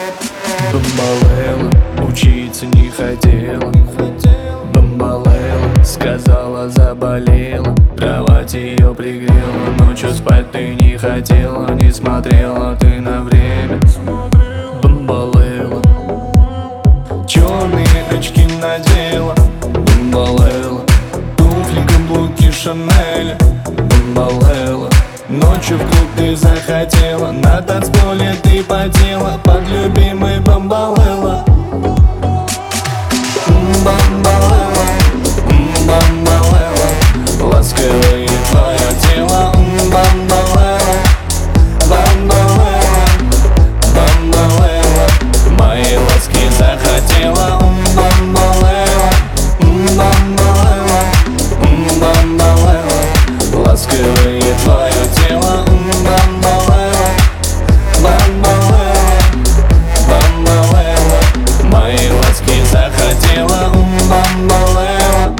Бомбалейла учиться не хотела. Бомбалейла сказала, заболела. Кровать ее пригрела, ночью спать ты не хотела. Не смотрела ты на время. Бомбалейла черные очки надела. Бомбалейла туфли, каблуки Шанеля. Бомбалейла ночью в клуб ты захотела. На танцполе ты потела под любимый Бомбалейла. Бомбалейла, Бомбалейла, ласковое твое тело. Бомбалейла, Бомбалейла, Бомбалейла, мои ласки захотела. Бомбалейла, Бомбалейла, Бомбалейла, ласковое твое тело. Бомбалейла, Бомбалейла, Бомбалейла, мои ласки захотела. Бомбалейла.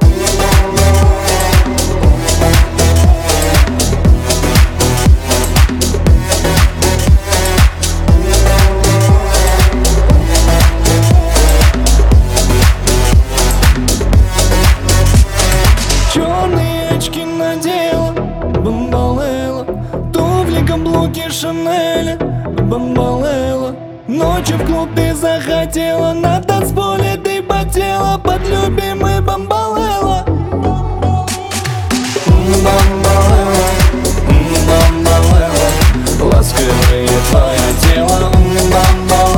Черные очки надела. Бомбалейла туфли, каблуки Шанеля. Бомбалейла ночью в клуб ты захотела. На танцполе ты потела под любимый Бомбалейла. Бомбалейла, Бомбалейла, ласковое твое тело. Бомбалейла.